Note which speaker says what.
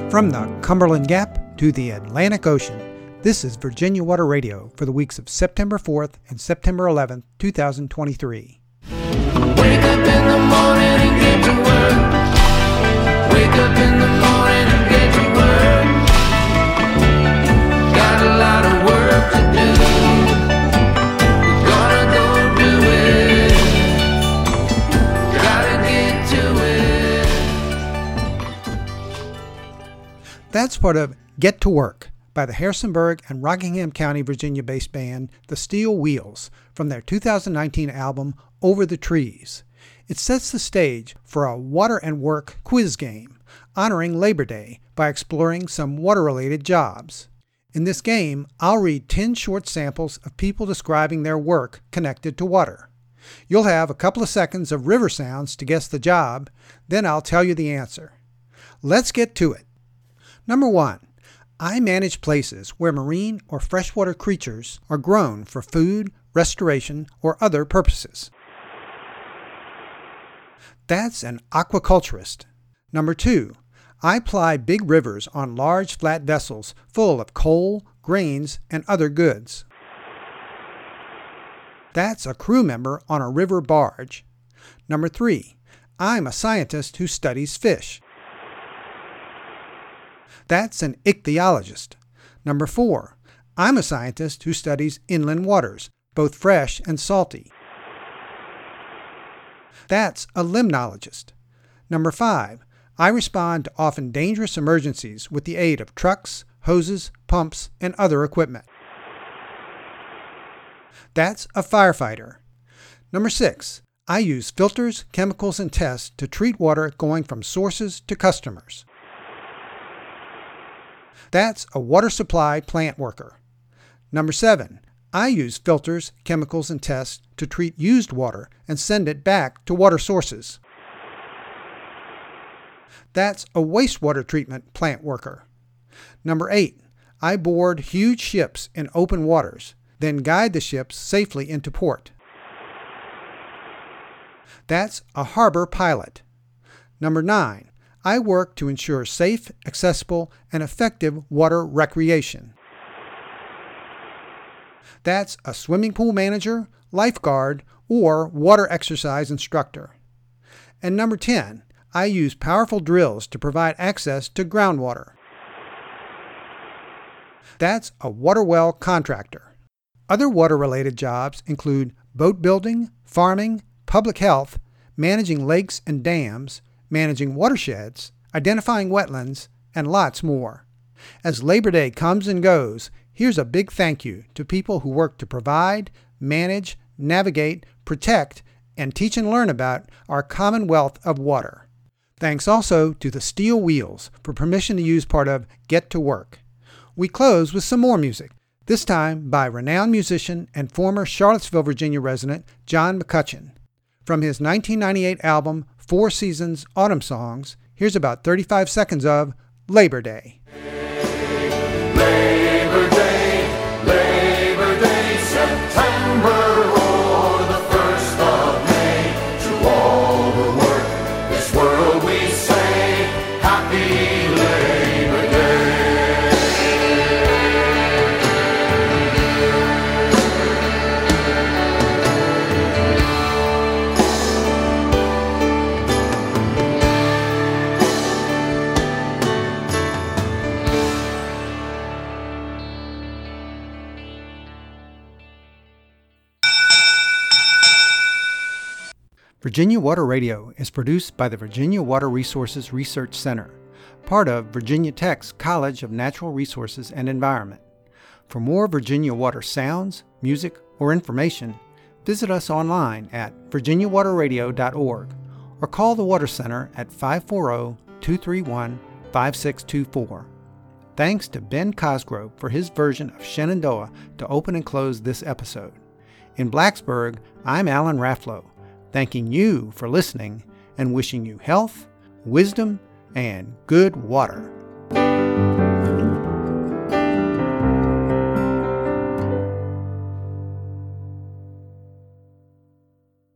Speaker 1: From the Cumberland Gap to the Atlantic Ocean, this is Virginia Water Radio for the weeks of September 4th and September 11th, 2023.
Speaker 2: Wake up in the morning and get to work. Wake up in the morning and get to work. Got a lot of work to do. We're gonna go do it. Gotta get to it.
Speaker 1: That's part of Get to Work by the Harrisonburg and Rockingham County, Virginia-based band The Steel Wheels from their 2019 album Over the Trees. It sets the stage for a water and work quiz game honoring Labor Day by exploring some water-related jobs. In this game, I'll read 10 short samples of people describing their work connected to water. You'll have a couple of seconds of river sounds to guess the job, then I'll tell you the answer. Let's get to it. Number 1. I manage places where marine or freshwater creatures are grown for food, restoration, or other purposes. That's an aquaculturist. Number 2. I ply big rivers on large flat vessels full of coal, grains, and other goods. That's a crew member on a river barge. Number 3. I'm a scientist who studies fish. That's an ichthyologist. Number 4. I'm a scientist who studies inland waters, both fresh and salty. That's a limnologist. Number 5. I respond to often dangerous emergencies with the aid of trucks, hoses, pumps, and other equipment. That's a firefighter. Number 6. I use filters, chemicals, and tests to treat water going from sources to customers. That's a water supply plant worker. Number 7. I use filters, chemicals, and tests to treat used water and send it back to water sources. That's a wastewater treatment plant worker. Number 8. I board huge ships in open waters, then guide the ships safely into port. That's a harbor pilot. Number 9. I work to ensure safe, accessible, and effective water recreation. That's a swimming pool manager, lifeguard, or water exercise instructor. And number 10, I use powerful drills to provide access to groundwater. That's a water well contractor. Other water-related jobs include boat building, farming, public health, managing lakes and dams, managing watersheds, identifying wetlands, and lots more. As Labor Day comes and goes, here's a big thank you to people who work to provide, manage, navigate, protect, and teach and learn about our commonwealth of water. Thanks also to the Steel Wheels for permission to use part of Get to Work. We close with some more music, this time by renowned musician and former Charlottesville, Virginia resident John McCutcheon. From his 1998 album, 4 Seasons Autumn Songs, here's about 35 seconds of Labor Day.
Speaker 3: Labor Day, September or the 1st of May. To all who work this world we say, Happy Labor Day.
Speaker 1: Virginia Water Radio is produced by the Virginia Water Resources Research Center, part of Virginia Tech's College of Natural Resources and Environment. For more Virginia Water sounds, music, or information, visit us online at virginiawaterradio.org or call the Water Center at 540-231-5624. Thanks to Ben Cosgrove for his version of Shenandoah to open and close this episode. In Blacksburg, I'm Alan Rafflow, thanking you for listening and wishing you health, wisdom, and good water.